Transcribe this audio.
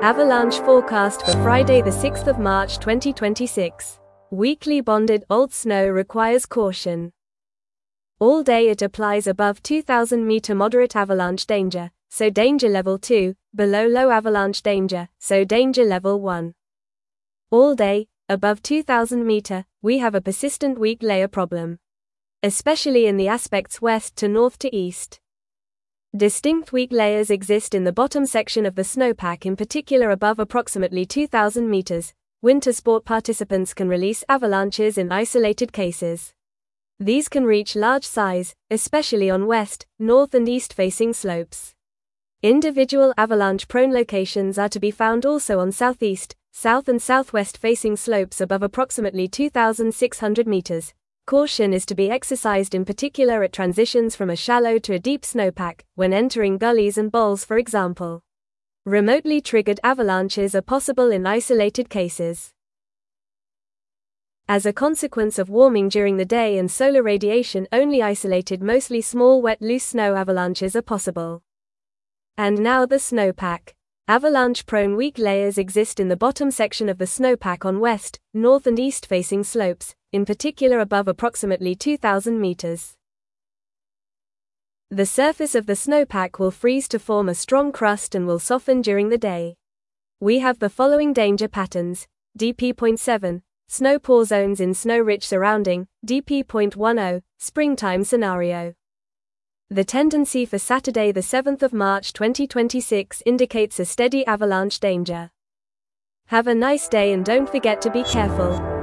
Avalanche forecast for Friday the 6th of March 2026. Weakly bonded old snow requires caution. All day it applies above 2000 meter moderate avalanche danger, so danger level 2, below low avalanche danger, so danger level 1. All day, above 2000 meter, we have a persistent weak layer problem, especially in the aspects west to north to east. Distinct weak layers exist in the bottom section of the snowpack, in particular above approximately 2000 meters. Winter sport participants can release avalanches in isolated cases. These can reach large size, especially on west, north and east-facing slopes. Individual avalanche-prone locations are to be found also on southeast, south and southwest-facing slopes above approximately 2,600 meters. Caution is to be exercised in particular at transitions from a shallow to a deep snowpack, when entering gullies and bowls for example. Remotely triggered avalanches are possible in isolated cases. As a consequence of warming during the day and solar radiation, only isolated mostly small wet loose snow avalanches are possible. And now the snowpack. Avalanche-prone weak layers exist in the bottom section of the snowpack on west, north and east-facing slopes, in particular above approximately 2000 meters. The surface of the snowpack will freeze to form a strong crust and will soften during the day. We have the following danger patterns: DP.7, snow pour zones in snow-rich surrounding, DP.10, springtime scenario. The tendency for Saturday the 7th of March 2026 indicates a steady avalanche danger. Have a nice day and don't forget to be careful.